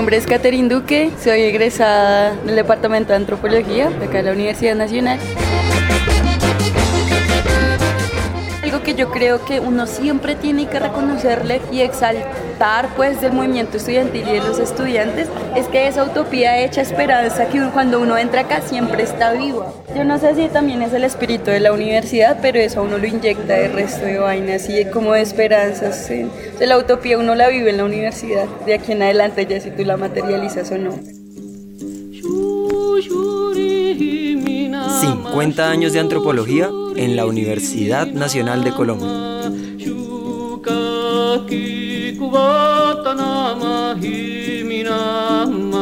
nombre es Catherine Duque, soy egresada del Departamento de Antropología de acá de la Universidad Nacional. Algo que yo creo que uno siempre tiene que reconocerle y exaltar pues del movimiento estudiantil y de los estudiantes es que esa utopía hecha esperanza que cuando uno entra acá siempre está viva. Yo no sé si también es el espíritu de la universidad, pero eso a uno lo inyecta de resto de vainas y como de esperanzas. ¿Sí? O sea, la utopía uno la vive en la universidad, de aquí en adelante ya si tú la materializas o no. 50 años de antropología en la Universidad Nacional de Colombia. Kubatana mahimina